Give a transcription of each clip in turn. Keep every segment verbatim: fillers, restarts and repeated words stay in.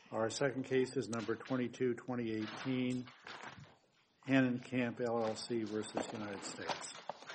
Our second case is number twenty-two twenty eighteen, Hahnenkamp L L C versus United States.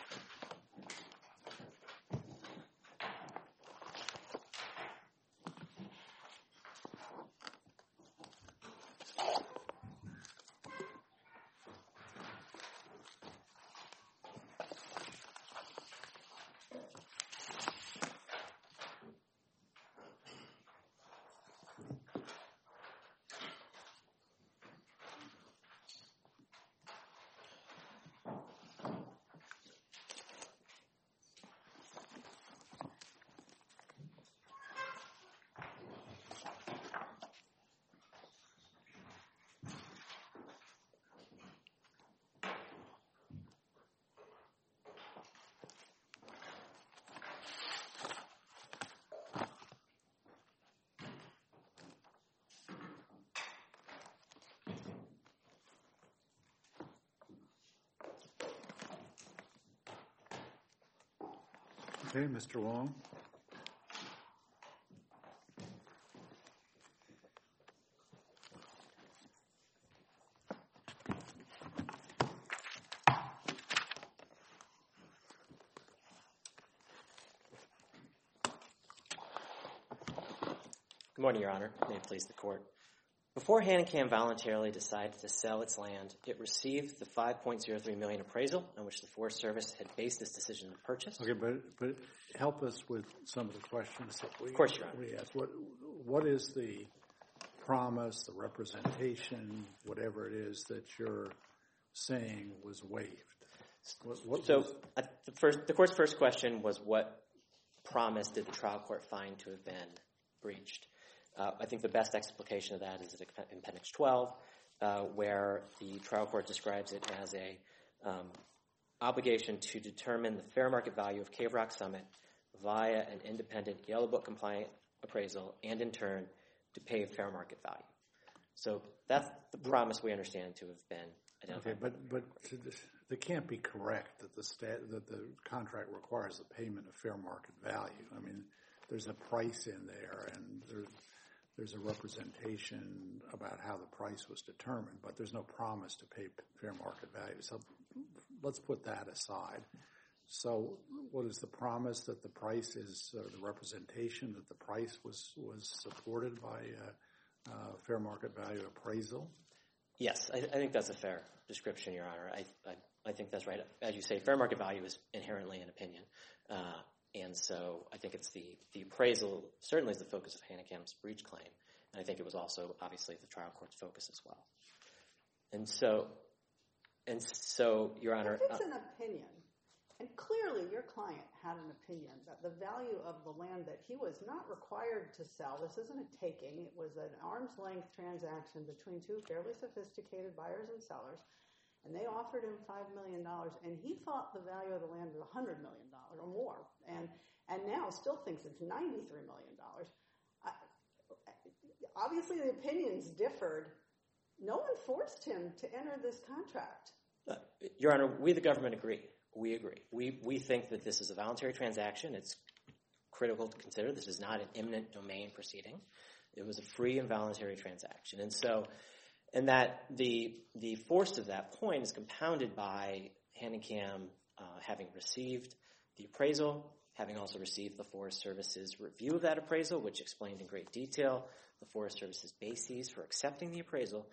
Okay, Mister Wong. Good morning, Your Honor. May it please the Court. Before Hahnenkamp voluntarily decided to sell its land, it received the five point zero three million dollars appraisal on which the Forest Service had based its decision to purchase. Okay, but but help us with some of the questions that we, of course, Your Honor. we asked. What, what is the promise, the representation, whatever it is that you're saying was waived? What, what so was, uh, the, first, the Court's first question was what promise did the trial court find to have been breached? Uh, I think the best explication of that is in Appendix twelve, uh, where the trial court describes it as a um, obligation to determine the fair market value of Cave Rock Summit via an independent Yellow Book compliant appraisal, and in turn to pay a fair market value. So that's the promise we understand to have been identified. Okay, but but it can't be correct that the stat, that the contract requires the payment of fair market value. I mean, there's a price in there, and there's There's a representation about how the price was determined, but there's no promise to pay fair market value. So let's put that aside. So what is the promise that the price is, uh, the representation that the price was, was supported by uh, uh, fair market value appraisal? Yes, I, I think that's a fair description, Your Honor. I, I, I think that's right. As you say, fair market value is inherently an opinion. Uh, And so I think it's the, the appraisal certainly is the focus of Hahnenkamp's breach claim. And I think it was also obviously the trial court's focus as well. And so, and so, Your Honor. If it's an opinion, and clearly your client had an opinion that the value of the land that he was not required to sell, this isn't a taking, it was an arm's length transaction between two fairly sophisticated buyers and sellers. And they offered him five million dollars, and he thought the value of the land was one hundred million dollars or more, and and now still thinks it's ninety-three million dollars. I, obviously, the opinions differed. No one forced him to enter this contract. Uh, Your Honor, we, the government, agree. We agree. We, we think that this is a voluntary transaction. It's critical to consider. This is not an eminent domain proceeding. It was a free and voluntary transaction. And so... And that the the force of that point is compounded by Hahnenkamp uh, having received the appraisal, having also received the Forest Service's review of that appraisal, which explained in great detail the Forest Service's bases for accepting the appraisal.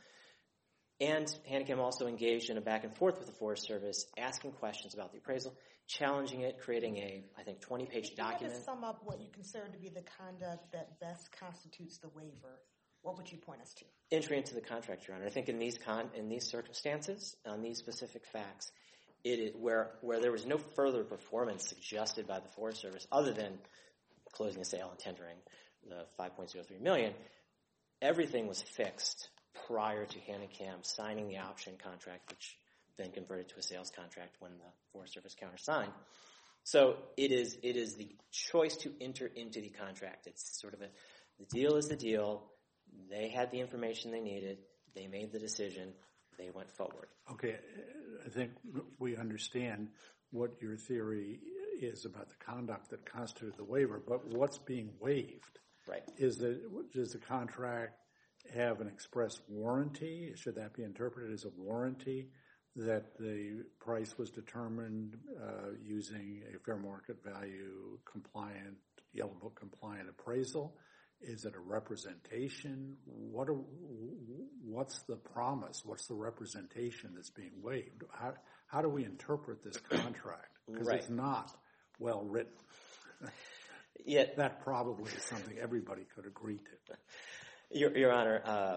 And Hahnenkamp also engaged in a back and forth with the Forest Service, asking questions about the appraisal, challenging it, creating a, I think, twenty-page document. To sum up what you consider to be the conduct that best constitutes the waiver, what would you point us to? Entry into the contract, Your Honor. I think in these con in these circumstances, on these specific facts, it is where where there was no further performance suggested by the Forest Service other than closing a sale and tendering the five point zero three million dollars. Everything was fixed prior to Hahnenkamp signing the option contract, which then converted to a sales contract when the Forest Service countersigned. So it is it is the choice to enter into the contract. It's sort of a the deal is the deal. They had the information they needed. They made the decision. They went forward. Okay, I think we understand what your theory is about the conduct that constituted the waiver, but what's being waived? Right. Is the, is the contract have an express warranty? Should that be interpreted as a warranty that the price was determined uh, using a fair market value compliant, Yellow Book compliant appraisal? Is it a representation? What are, what's the promise? What's the representation that's being waived? How, how do we interpret this contract? Because right. it's not well written. Yeah. That probably is something everybody could agree to. Your, Your Honor, uh,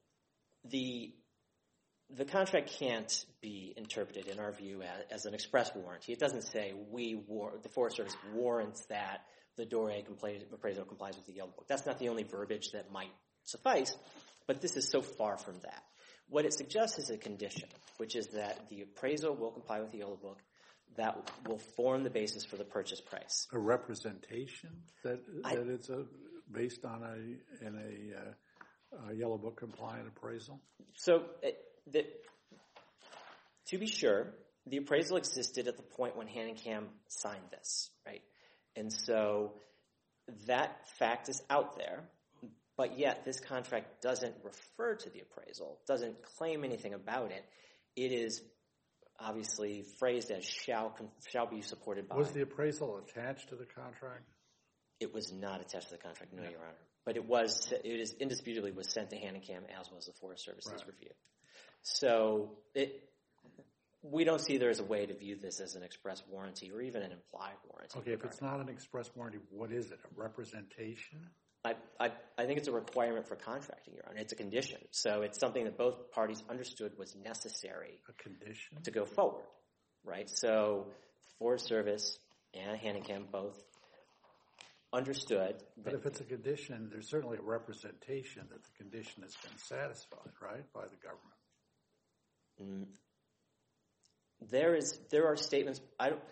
the the contract can't be interpreted, in our view, as, as an express warranty. It doesn't say we war, the Forest Service warrants that the Dore appraisal complies with the Yellow Book. That's not the only verbiage that might suffice, but this is so far from that. What it suggests is a condition, which is that the appraisal will comply with the Yellow Book. That will form the basis for the purchase price. A representation that I, that it's a, based on a in a, uh, a Yellow Book compliant appraisal. So, uh, the, to be sure, the appraisal existed at the point when Hanenkam signed this, right? And so that fact is out there, but yet this contract doesn't refer to the appraisal, doesn't claim anything about it. It is obviously phrased as shall shall be supported by. Was the appraisal attached to the contract? It was not attached to the contract, no, yeah. Your Honor. But it was, it is indisputably was sent to Hanenkam as was the Forest Service's right. review. So it, we don't see there as a way to view this as an express warranty or even an implied warranty. Okay, if it's not an express warranty, what is it? A representation? I, I, I think it's a requirement for contracting, Your Honor. It's a condition. So it's something that both parties understood was necessary. A condition? To go forward, right? So Forest Service and Hanenkam both understood. But if it's a condition, there's certainly a representation that the condition has been satisfied, right, by the government. Mm. There is, there are statements. I don't,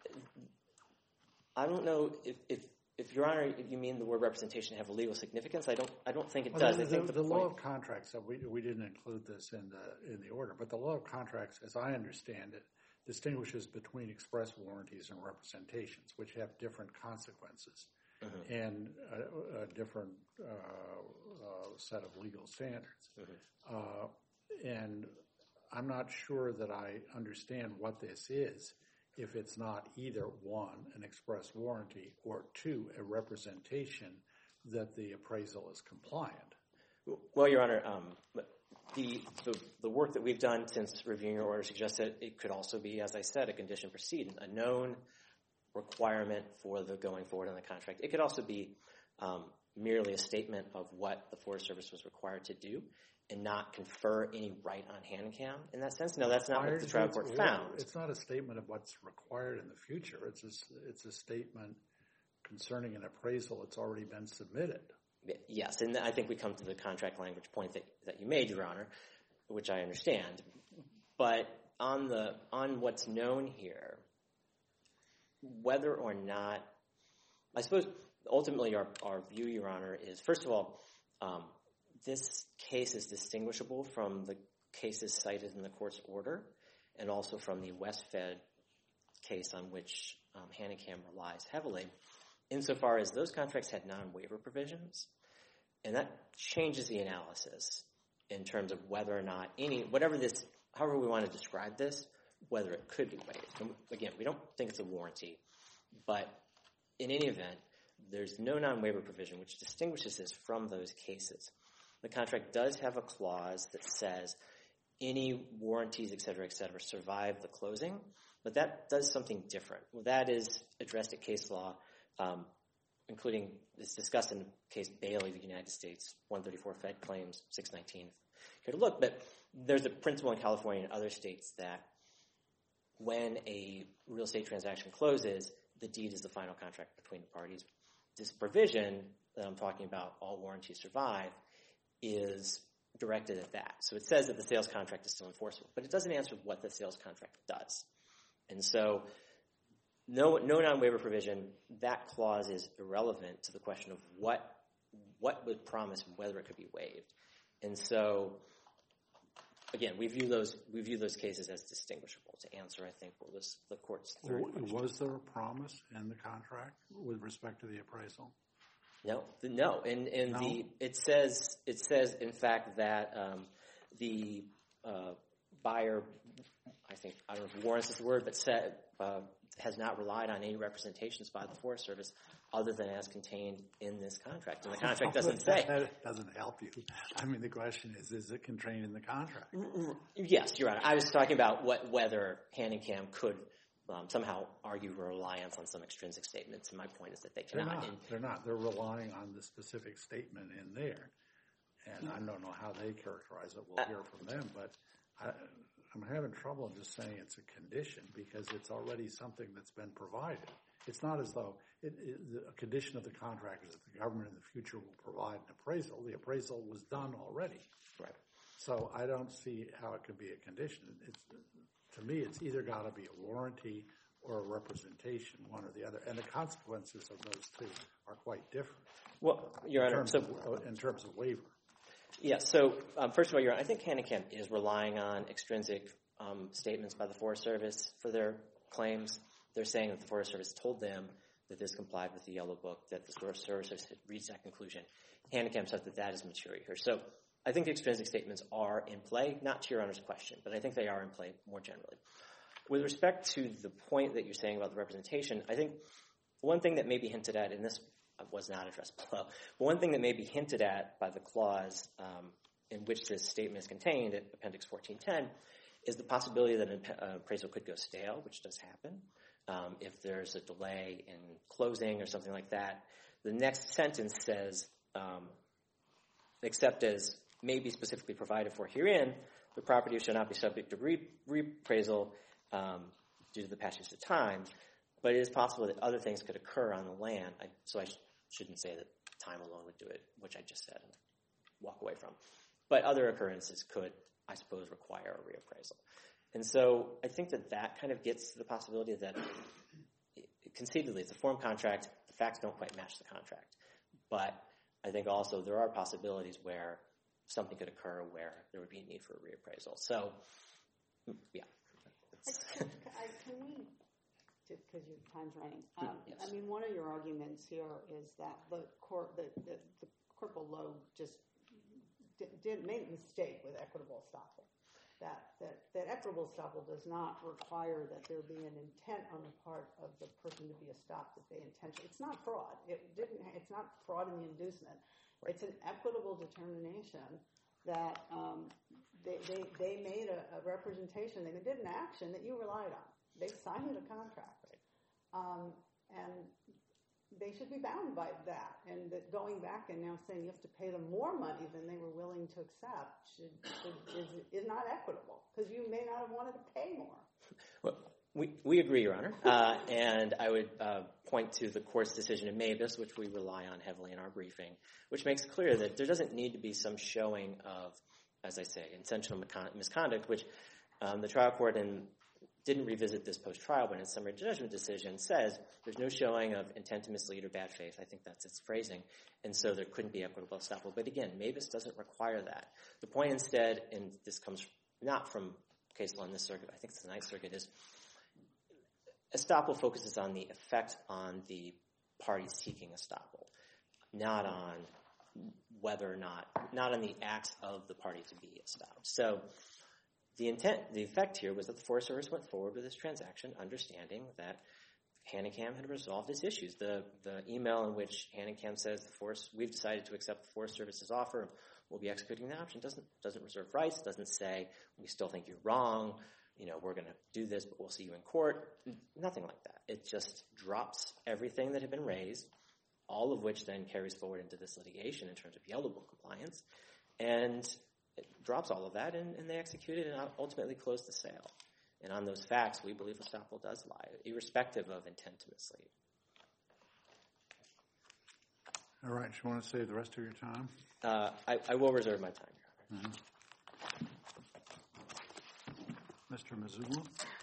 I don't know if, if, if Your Honor, if you mean the word representation have a legal significance. I don't, I don't think it well, does. The, I think the, the, the point, law of contracts. So we we didn't include this in the in the order, but the law of contracts, as I understand it, distinguishes between express warranties and representations, which have different consequences mm-hmm. and a, a different uh, uh, set of legal standards. Mm-hmm. Uh, and I'm not sure that I understand what this is if it's not either, one, an express warranty, or two, a representation that the appraisal is compliant. Well, Your Honor, um, the, the the work that we've done since reviewing your order suggests that it could also be, as I said, a condition precedent, a known requirement for the going forward on the contract. It could also be um, merely a statement of what the Forest Service was required to do and not confer any right on Hanenkam in that sense. No, that's not what the trial court found. It's not a statement of what's required in the future. It's a, it's a statement concerning an appraisal that's already been submitted. Yes, and I think we come to the contract language point that, that you made, Your Honor, which I understand. But on the on what's known here, whether or not, I suppose ultimately our, our view, Your Honor, is, first of all, um, this case is distinguishable from the cases cited in the court's order and also from the Westfed case on which um, Hanenkam relies heavily, insofar as those contracts had non-waiver provisions. And that changes the analysis in terms of whether or not any, whatever this, however we want to describe this, whether it could be waived. And again, we don't think it's a warranty, but in any event, there's no non-waiver provision which distinguishes this from those cases. The contract does have a clause that says any warranties, et cetera, et cetera, survive the closing, but that does something different. Well, that is addressed at case law, um, including, it's discussed in the case Bailey v. United States, one thirty-four Fed Claims, six nineteen. Here to look, but there's a principle in California and other states that when a real estate transaction closes, the deed is the final contract between the parties. This provision that I'm talking about, all warranties survive, is directed at that. So it says that the sales contract is still enforceable, but it doesn't answer what the sales contract does. And so no no non-waiver provision, that clause is irrelevant to the question of what what was promised and whether it could be waived. And so, again, we view those we view those cases as distinguishable to answer, I think, what was the court's third question. Was there a promise in the contract with respect to the appraisal? No, no. In in No? the it says it says in fact that um, the uh, buyer, I think I don't know if warrants is the word, but said uh, has not relied on any representations by the Forest Service other than as contained in this contract. And the contract doesn't say. That doesn't help you. I mean, the question is, is it contained in the contract? Yes, Your Honor. I was talking about what whether Hanekamp could um, somehow argue reliance on some extrinsic statements. And my point is that they They're cannot. not. They're not. They're relying on the specific statement in there. And I don't know how they characterize it. We'll hear from them. But I, I'm having trouble just saying it's a condition because it's already something that's been provided. It's not as though it, it, a condition of the contract is that the government in the future will provide an appraisal. The appraisal was done already. Right. So I don't see how it could be a condition. It's, to me, it's either got to be a warranty or a representation, one or the other. And the consequences of those two are quite different. Well, Your in Honor, terms so of, in terms of waiver. yeah. So um, first of all, Your Honor, I think Hanekamp is relying on extrinsic um, statements by the Forest Service for their claims. They're saying that the Forest Service told them that this complied with the Yellow Book, that the Forest Service had reached that conclusion. Hanekamp said that that is material here. So I think the extrinsic statements are in play, not to Your Honor's question, but I think they are in play more generally. With respect to the point that you're saying about the representation, I think one thing that may be hinted at, and this was not addressed below, but one thing that may be hinted at by the clause um, in which this statement is contained at Appendix fourteen ten is the possibility that an appraisal could go stale, which does happen. Um, if there's a delay in closing or something like that. The next sentence says, um, except as may be specifically provided for herein, the property shall not be subject to re- reappraisal um, due to the passage of time, but it is possible that other things could occur on the land. I, so I sh- shouldn't say that time alone would do it, which I just said and walk away from. But other occurrences could, I suppose, require a reappraisal. And so I think that that kind of gets to the possibility that conceivably it's a form contract, the facts don't quite match the contract. But I think also there are possibilities where something could occur where there would be a need for a reappraisal. So, yeah. Can, I, can we, because your time's running, um, yes. I mean, one of your arguments here is that the court, the, the, the court below just did, did make a mistake with equitable estoppel. That, that, that equitable estoppel does not require that there be an intent on the part of the person to be estopped that they intentionally. It's not fraud. It didn't. It's not fraud in the inducement. It's an equitable determination that um, they, they they made a, a representation. They did an action that you relied on. They signed a contract, um, and they should be bound by that. And that going back and now saying you have to pay them more money than they were willing to accept should, should, is, is not equitable because you may not have wanted to pay more. Well, we, we agree, Your Honor. Uh, and I would uh, point to the court's decision in Mavis, which we rely on heavily in our briefing, which makes clear that there doesn't need to be some showing of, as I say, intentional misconduct, which um, the trial court in didn't revisit this post-trial, but in its summary judgment decision says there's no showing of intent to mislead or bad faith. I think that's its phrasing. And so there couldn't be equitable estoppel. But again, Mavis doesn't require that. The point instead, and this comes not from case law in this circuit, I think it's the Ninth Circuit, is estoppel focuses on the effect on the party seeking estoppel, not on whether or not, not on the acts of the party to be estopped. So The intent, the effect here was that the Forest Service went forward with this transaction, understanding that Hanekamp had resolved its issues. The the email in which Hanekamp says the Forest, we've decided to accept the Forest Service's offer, we'll be executing the option, doesn't doesn't reserve rights, doesn't say we still think you're wrong, you know, we're going to do this, but we'll see you in court. Nothing like that. It just drops everything that had been raised, all of which then carries forward into this litigation in terms of Yellow Book compliance, and it drops all of that, and, and they execute it and ultimately close the sale. And on those facts, we believe estoppel does lie, irrespective of intent to mislead. All right. You want to save the rest of your time? Uh, I, I will reserve my time, Your Honor. Mm-hmm. Mister Mazzulla?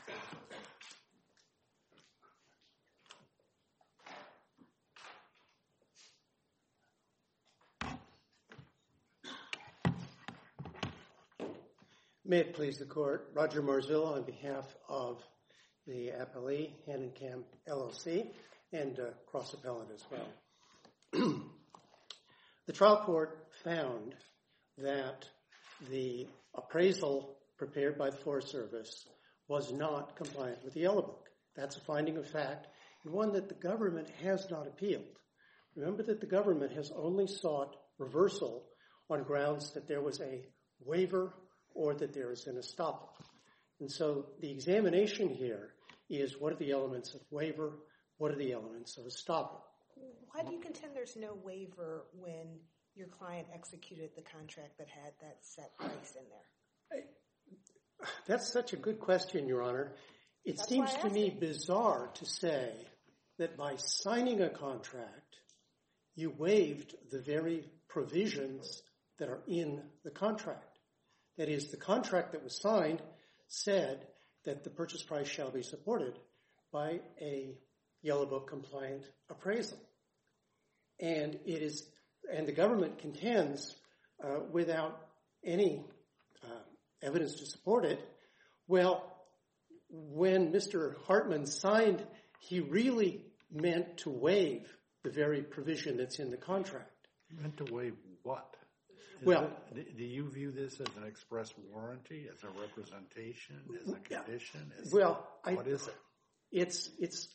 May it please the Court, Roger Marzullo on behalf of the appellee, Hanekamp L L C, and uh, cross appellant as well. the trial court found that the appraisal prepared by the Forest Service was not compliant with the Yellow Book. That's a finding of fact, and one that the government has not appealed. Remember that the government has only sought reversal on grounds that there was a waiver or that there is an estoppel. And so the examination here is, what are the elements of waiver? What are the elements of estoppel? Why do you contend there's no waiver when your client executed the contract that had that set price in there? That's such a good question, Your Honor. It That's seems why I to asked me it. bizarre to say that by signing a contract, you waived the very provisions that are in the contract. That is, the contract that was signed said that the purchase price shall be supported by a Yellow Book compliant appraisal. And it is, and the government contends uh, without any uh, evidence to support it. Well, when Mister Hartman signed, he really meant to waive the very provision that's in the contract. Meant to waive what? Is Well, it, do you view this as an express warranty, as a representation, as a condition? As well, I, what is it? It's it's.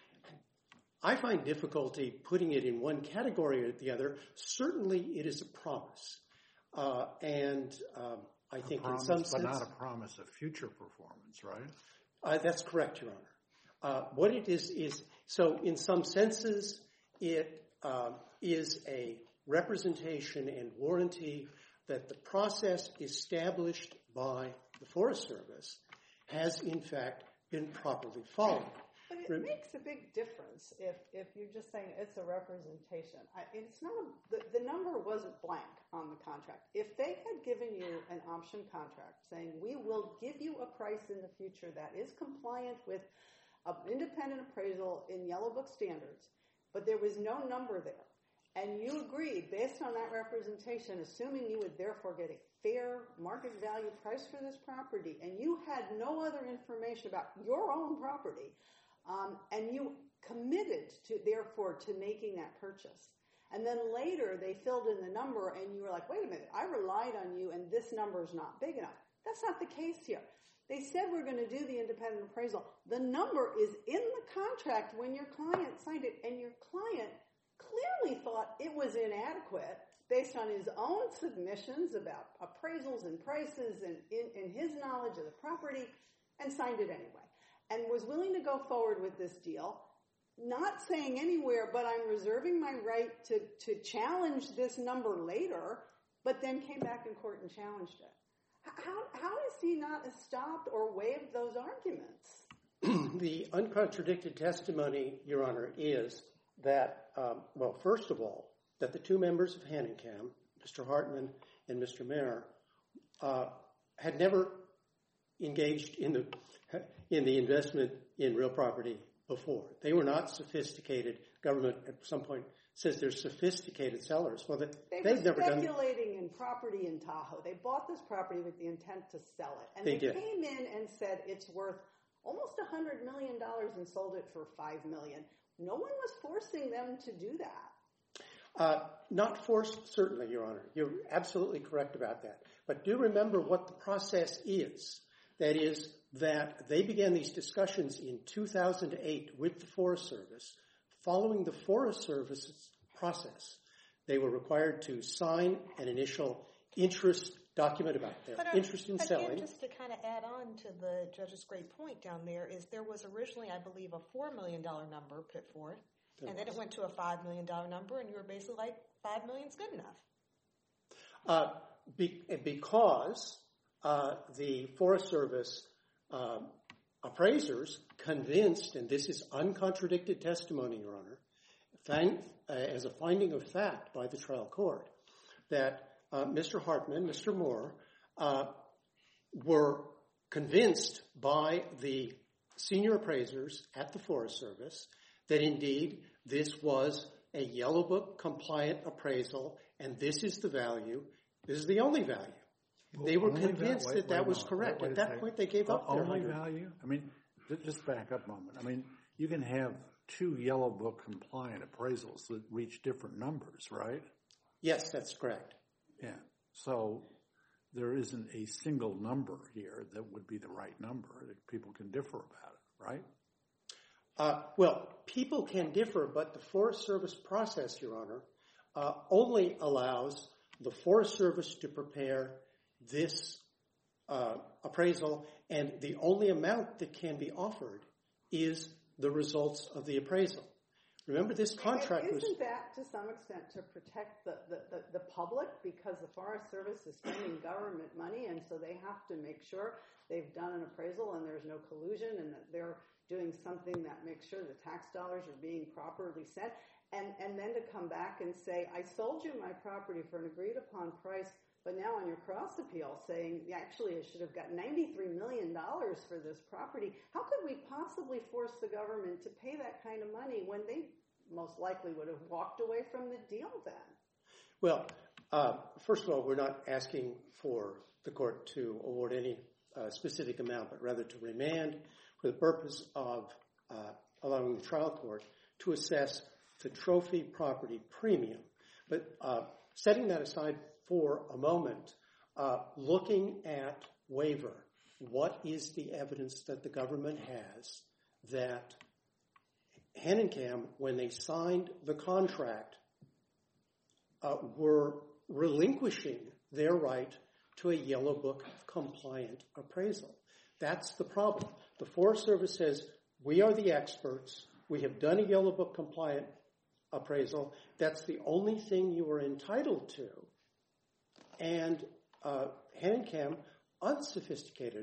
I find difficulty putting it in one category or the other. Certainly, it is a promise, uh, and um, I A think promise, in some but sense, not a promise of future performance, right? Uh, that's correct, Your Honor. Uh, what it is is, so in some senses, it uh, is a representation and warranty that the process established by the Forest Service has, in fact, been properly followed. But it Rem- makes a big difference if, if you're just saying it's a representation. I, it's not a, the, the number wasn't blank on the contract. If they had given you an option contract saying we will give you a price in the future that is compliant with an independent appraisal in Yellow Book standards, but there was no number there, and you agreed based on that representation, assuming you would therefore get a fair market value price for this property, and you had no other information about your own property, Um, and you committed to, therefore, to making that purchase. And then later they filled in the number and you were like, wait a minute, I relied on you and this number is not big enough. That's not the case here. They said we're going to do the independent appraisal. The number is in the contract when your client signed it, and your client clearly thought it was inadequate based on his own submissions about appraisals and prices and in, in his knowledge of the property, and signed it anyway. And was willing to go forward with this deal, not saying anywhere, but I'm reserving my right to, to challenge this number later, but then came back in court and challenged it. How, how is he not stopped or waived those arguments? The uncontradicted testimony, Your Honor, is that, um, well, first of all, that the two members of Hanenkam, Mister Hartman and Mister Mayer, uh, had never engaged in the in the investment in real property before. They were not sophisticated. Government at some point says they're sophisticated sellers. Well, they, They they've were never done. speculating in property in Tahoe. They bought this property with the intent to sell it. And They they, did. came in and said it's worth almost one hundred million dollars and sold it for five million dollars. No one was forcing them to do that. Uh, not forced, certainly, Your Honor. You're absolutely correct about that. But do remember what the process is. That is, that they began these discussions in two thousand eight with the Forest Service. Following the Forest Service's process, they were required to sign an initial interest document about their But, uh, interest in again, selling. just to kind of add on to the judge's great point down there, is there was originally, I believe, a four million dollars number put forth, There and then it went to a five million dollars number, and you were basically like, five million is good enough. Uh, be, because uh, the Forest Service um, appraisers convinced, and this is uncontradicted testimony, Your Honor, thank, uh, as a finding of fact by the trial court, that uh, Mister Hartman, Mister Moore, uh, were convinced by the senior appraisers at the Forest Service that indeed this was a Yellow Book compliant appraisal, and this is the value, this is the only value. Well, They were only convinced wait- that that wait a was moment. correct. Wait- wait At a that second. point, they gave The up their only hundred. value? I mean, ju- just back up a moment. I mean, you can have two Yellow Book compliant appraisals that reach different numbers, right? Yes, that's correct. Yeah. So there isn't a single number here that would be the right number. People can differ about it, right? Uh, well, people can differ, but the Forest Service process, Your Honor, uh, only allows the Forest Service to prepare this uh, appraisal, and the only amount that can be offered is the results of the appraisal. Remember, this contract and was... Isn't that, to some extent, to protect the, the, the, the public? Because the Forest Service is spending government money, and so they have to make sure they've done an appraisal and there's no collusion and that they're doing something that makes sure the tax dollars are being properly spent. And, and then to come back and say, I sold you my property for an agreed-upon price, but now on your cross-appeal saying, actually, I should have got ninety-three million dollars for this property. How could we possibly force the government to pay that kind of money when they most likely would have walked away from the deal then? Well, uh, first of all, we're not asking for the court to award any uh, specific amount, but rather to remand for the purpose of uh, allowing the trial court to assess the trophy property premium. But uh, setting that aside for a moment, uh, looking at waiver, what is the evidence that the government has that Hanenkam, when they signed the contract, uh, were relinquishing their right to a Yellow Book compliant appraisal? That's the problem. The Forest Service says, we are the experts. We have done a Yellow Book compliant appraisal. That's the only thing you are entitled to. And uh, Hanenkam, unsophisticated.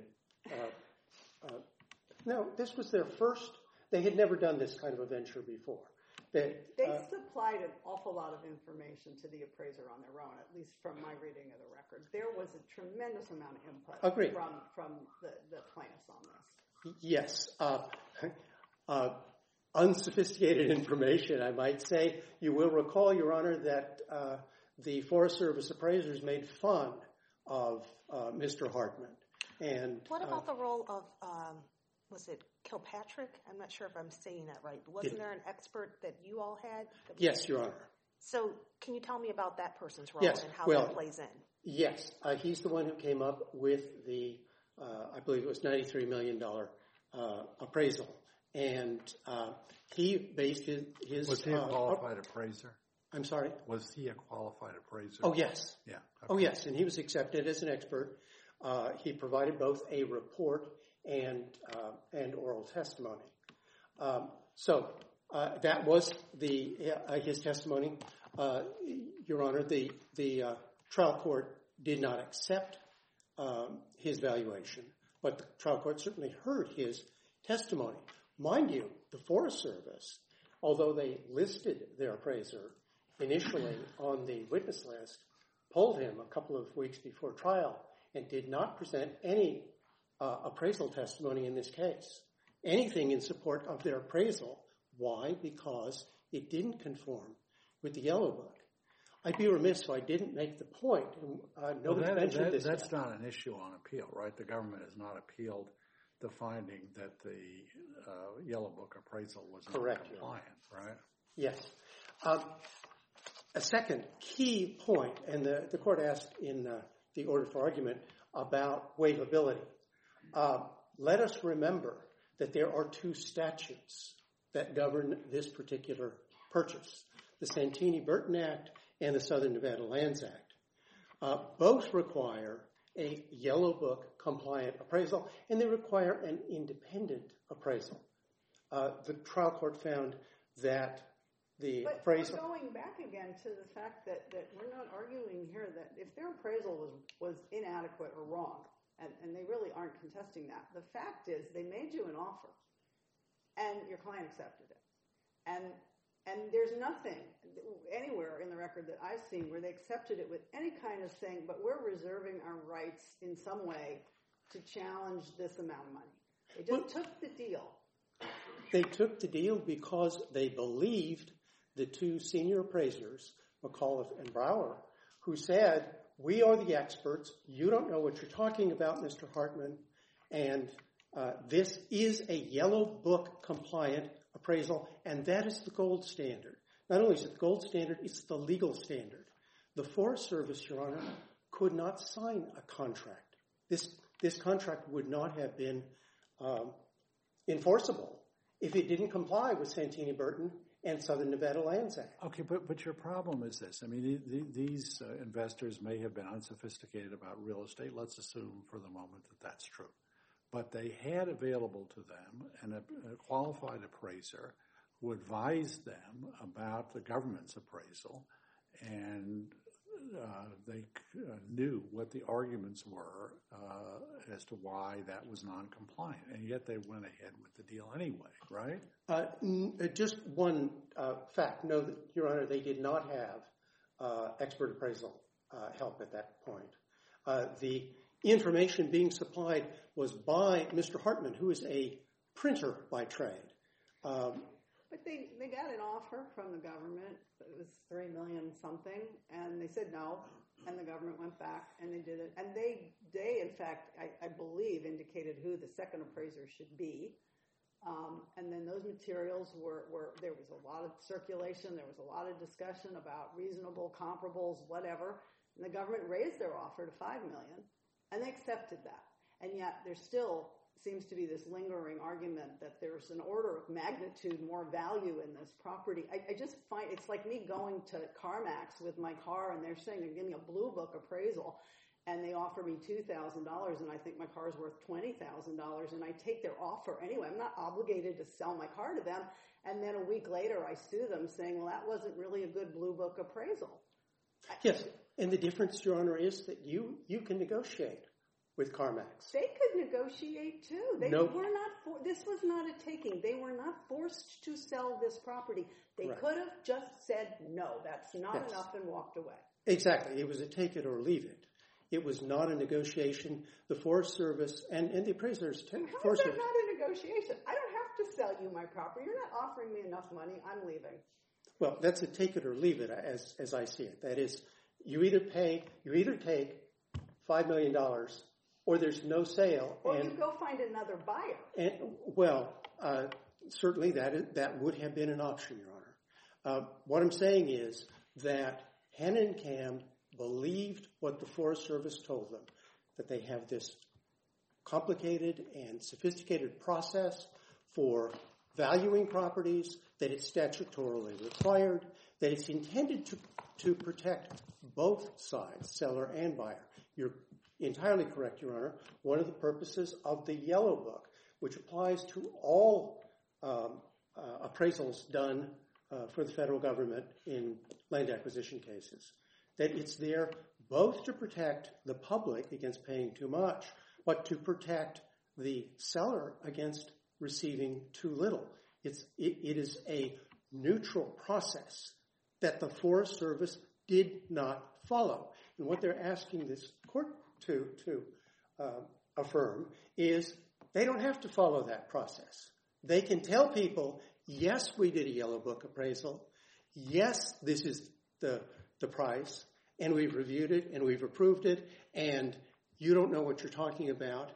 Uh, uh, no, this was their first. They had never done this kind of a venture before. They, they uh, supplied an awful lot of information to the appraiser on their own, at least from my reading of the record. There was a tremendous amount of input Agreed. from from the, the plaintiffs on this. Yes. Uh, uh, unsophisticated information, I might say. You will recall, Your Honor, that uh, the Forest Service appraisers made fun of uh, Mister Hartman. And what about uh, the role of, um, was it Kilpatrick? I'm not sure if I'm saying that right. But wasn't Yeah. there an expert that you all had? That Yes, Your Honor. So can you tell me about that person's role Yes, and how well, that plays in? Yes. Uh, he's the one who came up with the, uh, I believe it was ninety-three million dollars uh, appraisal. And uh, he based his... his Was he a uh, qualified appraiser? I'm sorry? Was he a qualified appraiser? Oh, yes. Yeah. Oh, okay. yes, and he was accepted as an expert. Uh, he provided both a report and uh, and oral testimony. Um, so uh, that was the uh, his testimony. Uh, Your Honor, the the uh, trial court did not accept um, his valuation, but the trial court certainly heard his testimony. Mind you, the Forest Service, although they listed their appraiser initially on the witness list, pulled him a couple of weeks before trial and did not present any uh, appraisal testimony in this case. Anything in support of their appraisal. Why? Because it didn't conform with the Yellow Book. I'd be remiss if I didn't make the point. Uh, nobody well, that, mentioned that, this That's yet. not an issue on appeal, right? The government has not appealed the finding that the uh, Yellow Book appraisal was not Correct, compliant, right? Yes. Um, a second key point, and the, the court asked in uh, the order for argument about waivability. Uh, let us remember that there are two statutes that govern this particular purchase, the Santini-Burton Act and the Southern Nevada Lands Act. Uh, both require a Yellow Book compliant appraisal, and they require an independent appraisal. Uh, the trial court found that the But appraisal... we're going back again to the fact that, that we're not arguing here that if their appraisal was, was inadequate or wrong, and, and they really aren't contesting that, the fact is they made you an offer, and your client accepted it. And and there's nothing anywhere in the record that I've seen where they accepted it with any kind of saying, but we're reserving our rights in some way to challenge this amount of money. They just Well, took the deal. They took the deal because they believed the two senior appraisers, McAuliffe and Brower, who said, we are the experts. You don't know what you're talking about, Mister Hartman. And uh, this is a Yellow Book compliant appraisal, and that is the gold standard. Not only is it the gold standard, it's the legal standard. The Forest Service, Your Honor, could not sign a contract. This this contract would not have been um, enforceable if it didn't comply with Santini-Burton and Southern Nevada Lands Act. Okay, but but your problem is this. I mean, the, the, these uh, investors may have been unsophisticated about real estate. Let's assume for the moment that that's true. But they had available to them an, a qualified appraiser who advised them about the government's appraisal, and uh, they uh, knew what the arguments were uh, as to why that was non-compliant, and yet they went ahead with the deal anyway, right? Uh, n- just one uh, fact. No, Your Honor, they did not have uh, expert appraisal uh, help at that point. Uh, the information being supplied was by Mister Hartman, who is a printer by trade. Um, But they, they got an offer from the government. It was three million something, and they said no, and the government went back and they did it. And they, they in fact, I, I believe, indicated who the second appraiser should be. Um, and then those materials were, were, there was a lot of circulation, there was a lot of discussion about reasonable, comparables, whatever. And the government raised their offer to five million, and they accepted that. And yet there still seems to be this lingering argument that there's an order of magnitude more value in this property. I, I just find it's like me going to CarMax with my car, and they're saying they're giving me a blue book appraisal, and they offer me two thousand dollars, and I think my car is worth twenty thousand dollars, and I take their offer anyway. I'm not obligated to sell my car to them. And then a week later, I sue them saying, well, that wasn't really a good blue book appraisal. yes, and the difference, Your Honor, is that you, you can negotiate with CarMax. They could negotiate too. They Nope. were not. For, this was not a taking. They were not forced to sell this property. They Right. could have just said no. That's not Yes. enough and walked away. Exactly. It was a take it or leave it. It was not a negotiation. The Forest Service and, and the appraisers. T- How is Forest that Service, not a negotiation? I don't have to sell you my property. You're not offering me enough money. I'm leaving. well, that's a take it or leave it, as as I see it. That is, you either pay, you either take five million dollars, or there's no sale. Or and, you go find another buyer. And, well, uh, certainly that is, that would have been an option, Your Honor. Uh, what I'm saying is that Hannon and Cam believed what the Forest Service told them, that they have this complicated and sophisticated process for valuing properties, that it's statutorily required, that it's intended to, to protect both sides, seller and buyer. You're entirely correct, Your Honor. One of the purposes of the Yellow Book, which applies to all um, uh, appraisals done uh, for the federal government in land acquisition cases, that it's there both to protect the public against paying too much, but to protect the seller against receiving too little. It's, it, it is a neutral process that the Forest Service did not follow. And what they're asking this court to, to uh, affirm is they don't have to follow that process. They can tell people, yes, we did a Yellow Book appraisal. Yes, this is the, the price, and we've reviewed it, and we've approved it, and you don't know what you're talking about.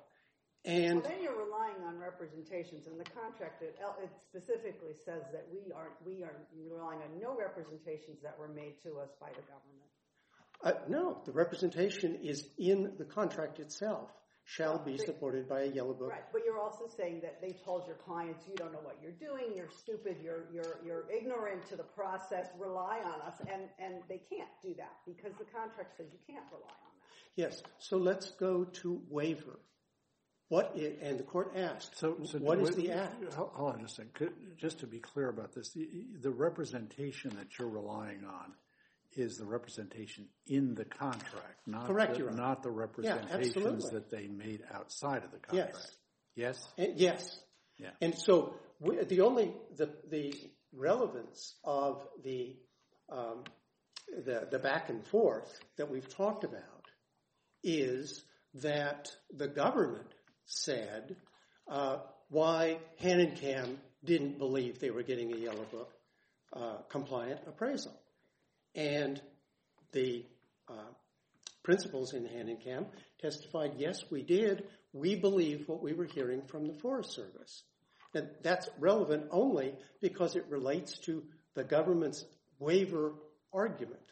And Well, then you're relying on representations, and the contract it, it specifically says that we are we are relying on no representations that were made to us by the government. Uh, no, the representation is in the contract itself, shall be supported by a Yellow Book. Right, but you're also saying that they told your clients, you don't know what you're doing, you're stupid, you're you're you're ignorant to the process, rely on us, and, and they can't do that because the contract says you can't rely on that. Yes, so let's go to waiver. What it, and the court asked, So, so what is wait, the act? Hold hold on just a second. Could, just to be clear about this, the, the representation that you're relying on is the representation in the contract, not Correct, the, Your Honor. not the representations absolutely. that they made outside of the contract. Yes. Yes? And yes. Yeah. And so we, the only the the relevance of the um, the the back and forth that we've talked about is that the government said uh, why Hannon Cam didn't believe they were getting a Yellow Book uh, compliant appraisal, and the uh, principals in Hannon Cam testified, yes, we did. We believe what we were hearing from the Forest Service. And that's relevant only because it relates to the government's waiver argument,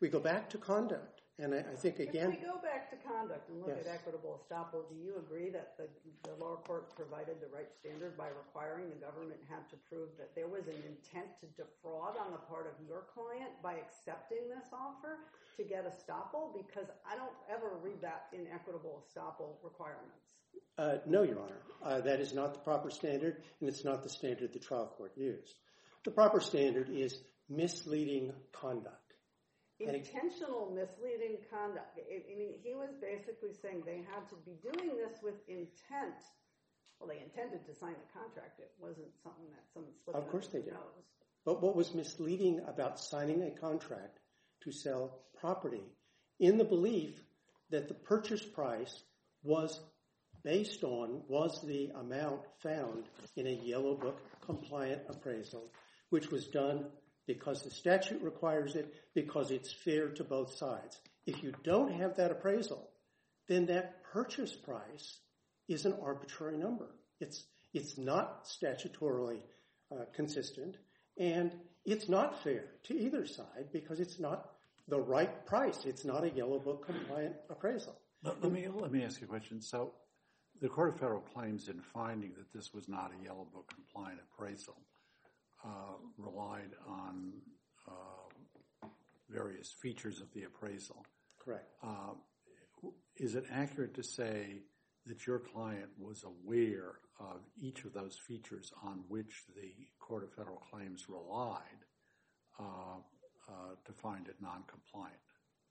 we go back to conduct. And I, I think, again... If we go back to conduct and look Yes. at equitable estoppel, do you agree that the, the lower court provided the right standard by requiring the government had to prove that there was an intent to defraud on the part of your client by accepting this offer to get estoppel? Because I don't ever read that in equitable estoppel requirements. Uh, no, Your Honor. Uh, that is not the proper standard, and it's not the standard the trial court used. The proper standard is misleading conduct. Intentional misleading conduct. I I mean, he was basically saying they had to be doing this with intent. Well, they intended to sign the contract. It wasn't something that someone slipped Of course under they their did. nose. But what was misleading about signing a contract to sell property in the belief that the purchase price was based on, was the amount found in a Yellow Book compliant appraisal, which was done because the statute requires it, because it's fair to both sides. If you don't have that appraisal, then that purchase price is an arbitrary number. It's it's not statutorily uh, consistent, and it's not fair to either side because it's not the right price. It's not a Yellow Book compliant appraisal. Let, let me let me ask you a question. So, the Court of Federal Claims, in finding that this was not a Yellow Book compliant appraisal, Uh, relied on uh, various features of the appraisal. Correct. Uh, is it accurate to say that your client was aware of each of those features on which the Court of Federal Claims relied uh, uh, to find it non-compliant?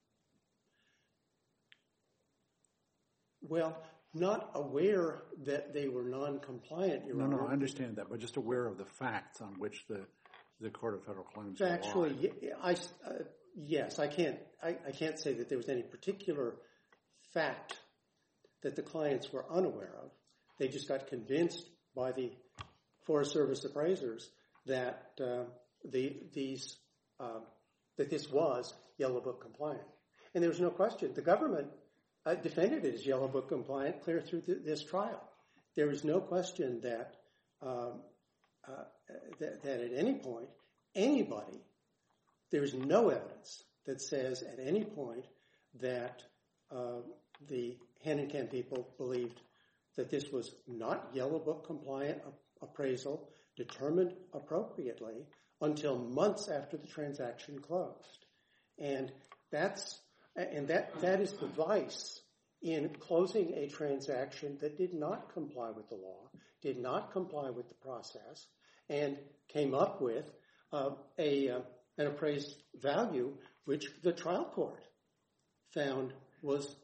Well, not aware that they were non-compliant, Your No, Honor. no, I understand that, but just aware of the facts on which the, the Court of Federal Claims Actually, relied. I, uh, yes, I can't, I, I can't say that there was any particular fact that the clients were unaware of. They just got convinced by the Forest Service appraisers that uh, the these uh, that this was Yellow Book compliant, and there was no question. The government uh, defended it as Yellow Book compliant clear through th- this trial. There is no question that, um, uh, that that at any point anybody, there is no evidence that says at any point that uh, the Hand-in-Hand people believed that this was not Yellow Book compliant a- appraisal determined appropriately until months after the transaction closed. And that's and that that is the vice in closing a transaction that did not comply with the law, did not comply with the process, and came up with uh, a uh, an appraised value which the trial court found was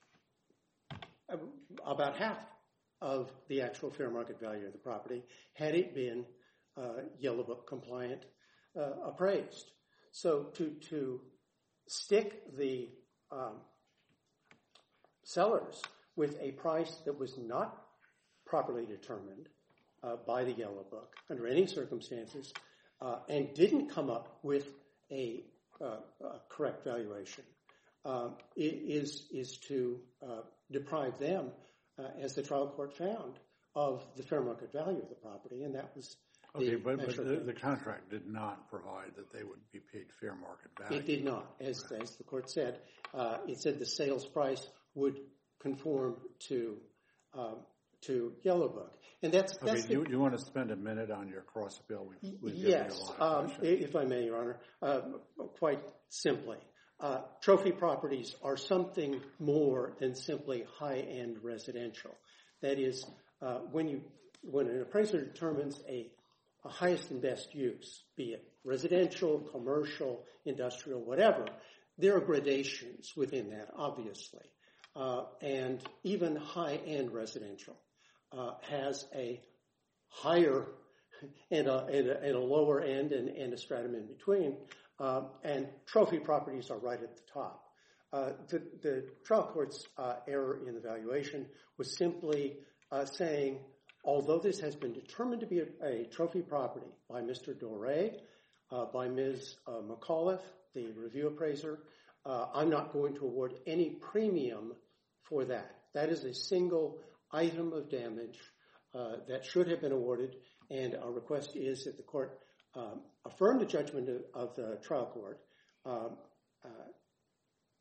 about half of the actual fair market value of the property had it been uh, Yellow Book compliant uh, appraised. So to to stick the um, sellers with a price that was not properly determined uh, by the Yellow Book under any circumstances uh, and didn't come up with a, uh, a correct valuation uh, is is to uh, deprive them, uh, as the trial court found, of the fair market value of the property, and that was Okay, the but, but measure. the, the contract did not provide that they would be paid fair market value. It did not, as, as the court said. Uh, it said the sales price would conform to um, to Yellow Book, and that's Okay, that's do the, you, you want to spend a minute on your cross appeal? We've, we've given yes, you a lot um, of questions. if I may, Your Honor, uh, quite simply. Uh, trophy properties are something more than simply high-end residential. That is, uh, when you when an appraiser determines a, a highest and best use, be it residential, commercial, industrial, whatever, there are gradations within that, obviously. Uh, and even high-end residential uh, has a higher and a, and a, and a lower end and, and a stratum in between. Um, and trophy properties are right at the top. Uh, the, the trial court's uh, error in the valuation was simply uh, saying, although this has been determined to be a, a trophy property by Mister Doré, uh, by Miz Uh, McAuliffe, the review appraiser, uh, I'm not going to award any premium for that. That is a single item of damage uh, that should have been awarded, and our request is that the court Um, affirm the judgment of, of the trial court um, uh,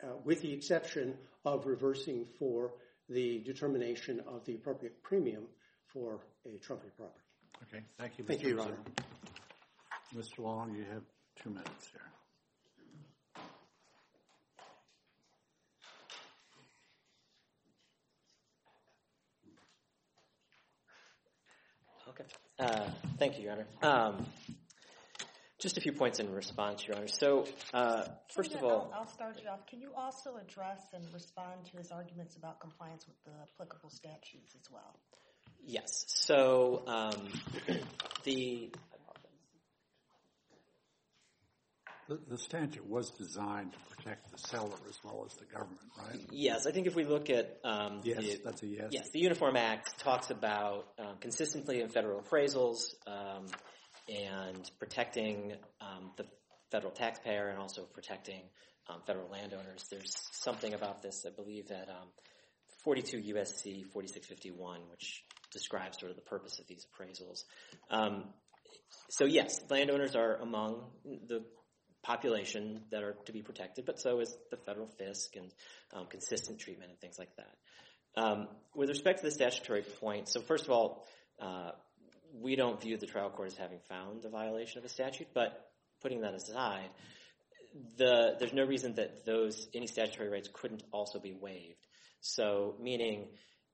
uh, with the exception of reversing for the determination of the appropriate premium for a truncated property. Okay, thank you, Mister Thank you, Your Mazzaro. Honor. Mister Long, you have two minutes here. Okay. Uh, thank you, Your Honor. Um, just a few points in response, Your Honor. So, uh, first Can of you- all, I'll, I'll start it off. Can you also address and respond to his arguments about compliance with the applicable statutes as well? yes. So, um, the The, the statute was designed to protect the seller as well as the government, right? yes, I think if we look at um, Yes, the, that's a yes. yes, the Uniform Act talks about um, consistently in federal appraisals um, and protecting um, the federal taxpayer and also protecting um, federal landowners. There's something about this, I believe, that um, forty-two U S C forty-six fifty-one, which describes sort of the purpose of these appraisals. Um, so yes, landowners are among the population that are to be protected, but so is the federal fisc and um, consistent treatment and things like that. Um, with respect to the statutory point, so first of all, uh, we don't view the trial court as having found a violation of a statute, but putting that aside, the, there's no reason that those any statutory rights couldn't also be waived. So meaning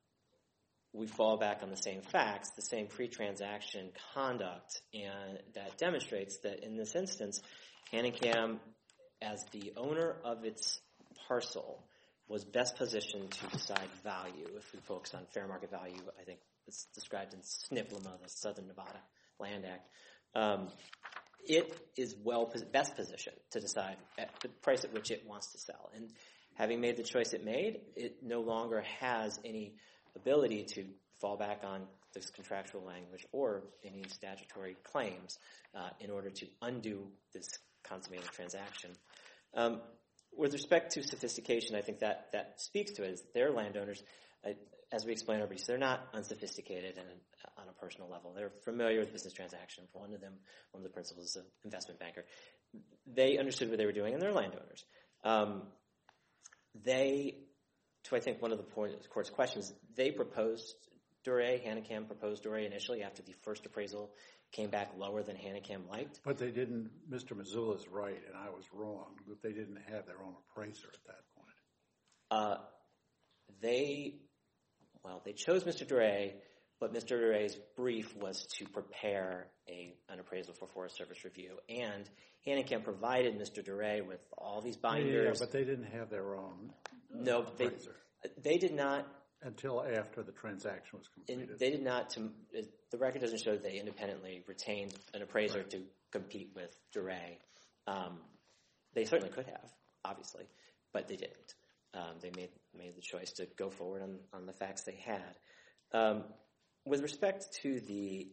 we fall back on the same facts, the same pre-transaction conduct, and that demonstrates that in this instance, Hanenkam, as the owner of its parcel, was best positioned to decide value. If we focus on fair market value, I think it's described in S N P L M A, the Southern Nevada Land Act. Um, it is well best positioned to decide at the price at which it wants to sell. And having made the choice it made, it no longer has any ability to fall back on this contractual language or any statutory claims uh, in order to undo this consummated transaction. Um, with respect to sophistication, I think that, that speaks to it. Is their landowners, uh, as we explained in our briefs, they're not unsophisticated and on a personal level. They're familiar with business transaction. For one of them, one of the principals is an investment banker. They understood what they were doing, and they're landowners. Um, they, to I think one of the point, court's questions, they proposed Dure, Hanenkam proposed Dure initially after the first appraisal came back lower than Hanenkam liked. But they didn't, Mister Missoula's right, and I was wrong, but they didn't have their own appraiser at that point. Uh, they, well, they chose Mister Dure, but Mister Dure's brief was to prepare a, an appraisal for Forest Service review, and Hanenkam provided Mister Dure with all these binders. Yeah, but they didn't have their own no, they, appraiser. They did not. Until after the transaction was completed. In, they did not, to, the record doesn't show that they independently retained an appraiser right. to compete with Dure. Um, they certainly could have, obviously, but they didn't. Um, they made made the choice to go forward on, on the facts they had. Um, with respect to the...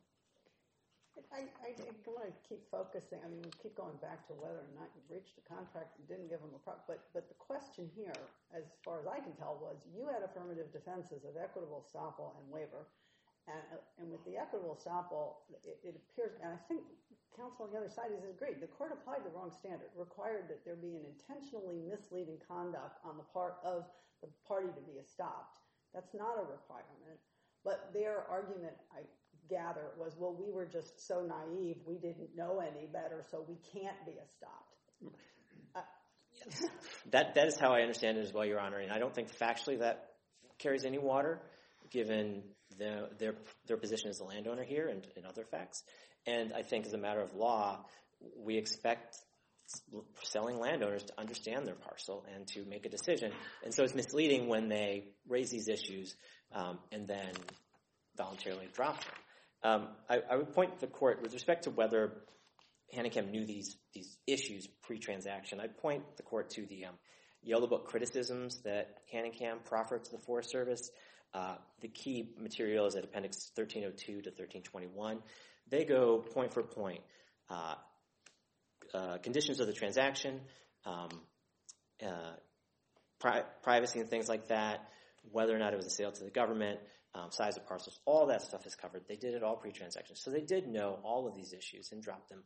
I, I, I want to keep focusing. I mean, we keep going back to whether or not you breached the contract and didn't give them a pro- but but the question here, as far as I can tell, was you had affirmative defenses of equitable estoppel and waiver, and and with the equitable estoppel, it, it appears, and I think counsel on the other side has agreed. The court applied the wrong standard, required that there be an intentionally misleading conduct on the part of the party to be estopped. That's not a requirement, but their argument, I gather, was, well, we were just so naive, we didn't know any better, so we can't be estopped. Uh, yes. That that is how I understand it as well, Your Honor, and I don't think factually that carries any water, given the, their their position as a landowner here and, and other facts. And I think as a matter of law, we expect selling landowners to understand their parcel and to make a decision. And so it's misleading when they raise these issues um, and then voluntarily drop them. Um, I, I would point the court, with respect to whether Hanenkam knew these these issues pre-transaction, I'd point the court to the um, Yellow Book criticisms that Hanenkam proffered to the Forest Service. Uh, the key material is at Appendix thirteen oh two to thirteen twenty-one. They go point for point. Uh, uh, conditions of the transaction, um, uh, pri- privacy and things like that, whether or not it was a sale to the government, Um, size of parcels, all that stuff is covered. They did it all pre-transaction. So they did know all of these issues and dropped them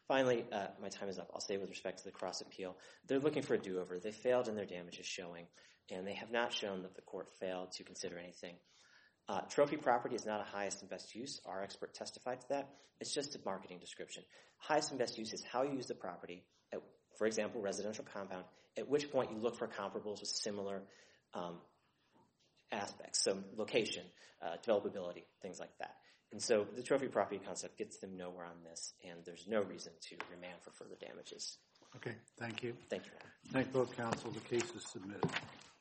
Finally, uh, my time is up. I'll say with respect to the cross appeal, they're looking for a do-over. They failed in their damages showing, and they have not shown that the court failed to consider anything. Uh, trophy property is not a highest and best use. Our expert testified to that. It's just a marketing description. Highest and best use is how you use the property, at, for example, residential compound, at which point you look for comparables with similar um, aspects, so location, uh, developability, things like that. And so the trophy property concept gets them nowhere on this, and there's no reason to remand for further damages. Okay, thank you. Thank you. Thank both counsel. The case is submitted.